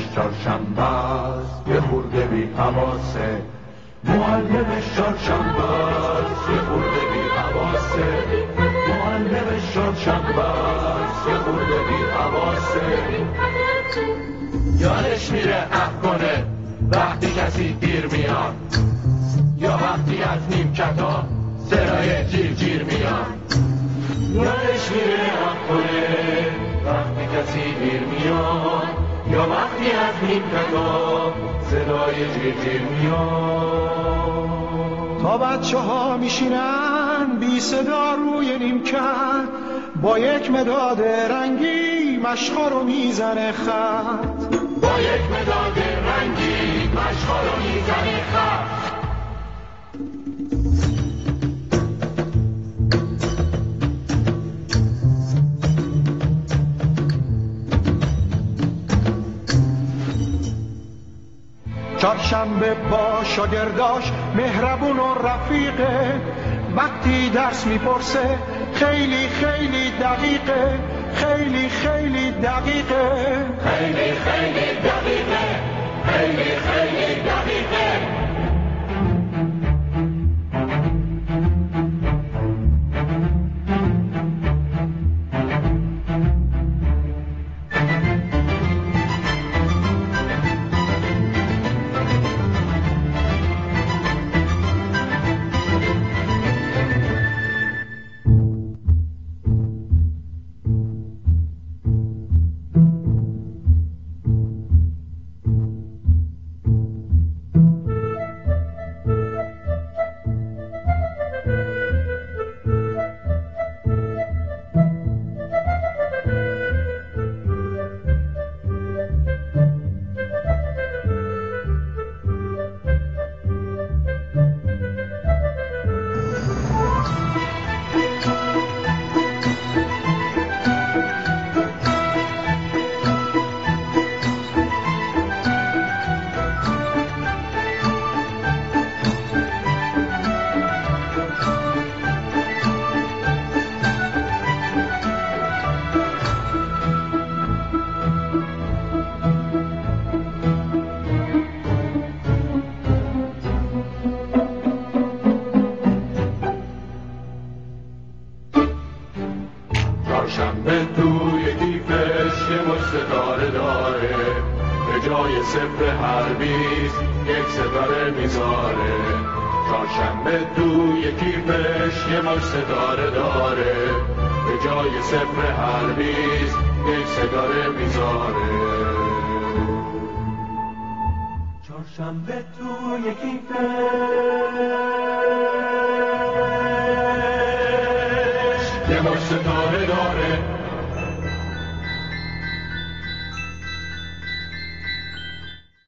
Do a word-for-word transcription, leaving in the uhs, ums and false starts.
چهارشنبه است یه خورده بی حواسه، معلمش چهارشنبه است یه خورده بی حواسه، معلمش چهارشنبه است یه خورده بی حواسه. یادش میره عفو کنه وقتی کسی دیر میاد، یا وقتی از نیمکتا صدای جیر جیر میاد. یادش میره عفو کنه وقتی کسی دیر میاد، یا وقتی از نیمکتا صدای جیر جیر میاد. تا بچه ها میشینن بی صدا روی نیمکت، با یک مداد رنگی مشقا رو میزنه خط، با یک مداد رنگی مشقا رو میزنه خط. چهارشنبه با شاگرداش مهربون و رفیقه، وقتی درس میپرسه خیلی خیلی دقیقه، خیلی خیلی دقیقه، خیلی خیلی دقیقه، خیلی خیلی دقیقه. چهارشنبه توی کیفش یه مشت ستاره داره، به جای صفر هر بیست یک ستاره میذاره. چهارشنبه توی کیفش یه مشت ستاره داره، به جای صفر هر بیست یک ستاره میذاره. چهارشنبه توی کیفش یه مشت ستاره داره،